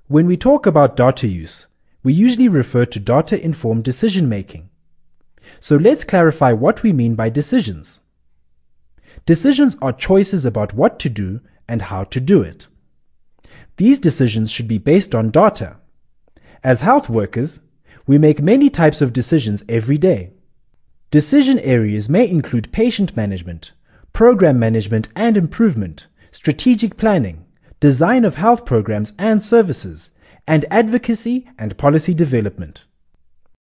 When we talk about data use, we usually refer to data-informed decision-making. So let's clarify what we mean by decisions. Decisions are choices about what to do and how to do it. These decisions should be based on data. As health workers, we make many types of decisions every day. Decision areas may include patient management, program management and improvement, strategic planning, design of health programs and services, and advocacy and policy development.